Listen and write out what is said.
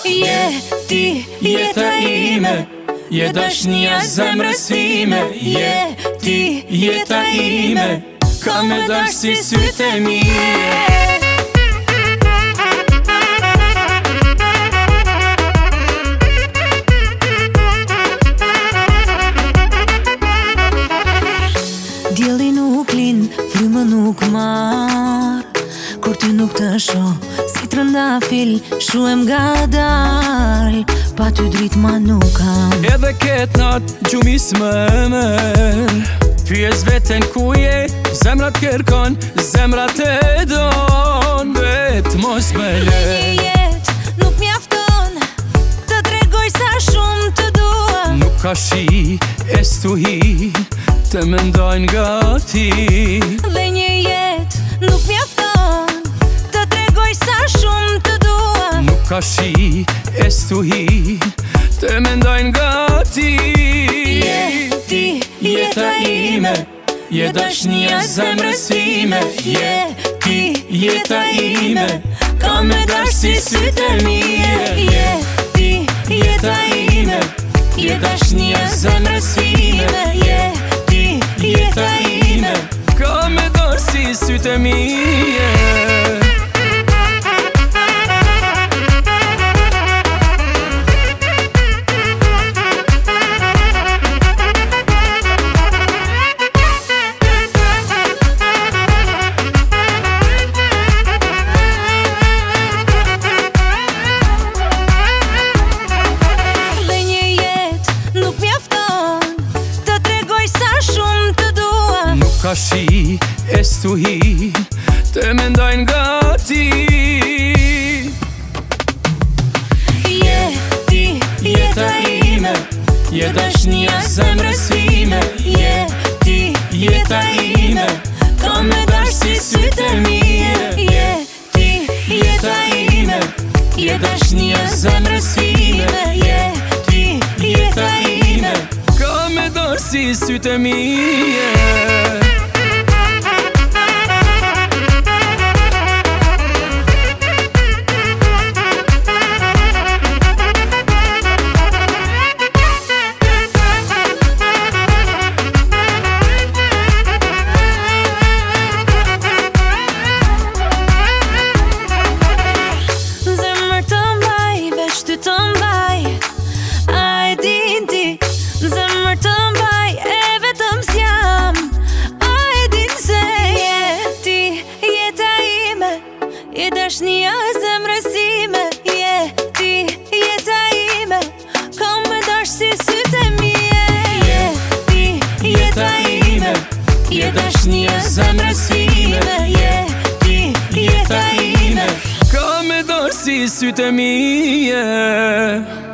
Je ti jeta ime, je dashnia zemrës time. Je ti jeta ime, ka me dash si sytë e mije. Dielli nuk lin, frymë nuk marr, kur ty nuk të shoh, si trëndafil, shuhem gadal, pa ty drit ma nuk kam. Edhe ket nat, gjumi s'më merr, pyes veten ku je, zemrat kërkon, zemrat e don, vet mos me lë. Një jet nuk mjafton, të tregoj sa shumë të dua. Nuk ka shi, estuhi, të mendojnë gati. Dhe një jet nuk mjafton, të tregoj sa shumë të dua. Nuk ka shi, estuhi, të mendojnë gati. Je ti jeta ime, je dashnia zemrës time. Je ti jeta ime, ka me dash si sytë e mije. Je ti jeta ime, je dashnia zemrës time. Je ti jeta ime, ka me dash si sytë e mije. Ka shi, estuhi, të mendojnë gati. Je ti jeta ime, je dashnia zemrës time. Je ti jeta ime, ka me dash si sytë e mije. Je ti jeta ime, je dashnia zemrës time. Je ti jeta ime, ka me dash si sytë e mije. Je dashnia e zemrës time. Je ti jeta ime, ka me dash si sytë e mije. Je ti jeta ime, je dashnia e zemrës time. Je ti jeta ime, ka me dash si sytë e mije.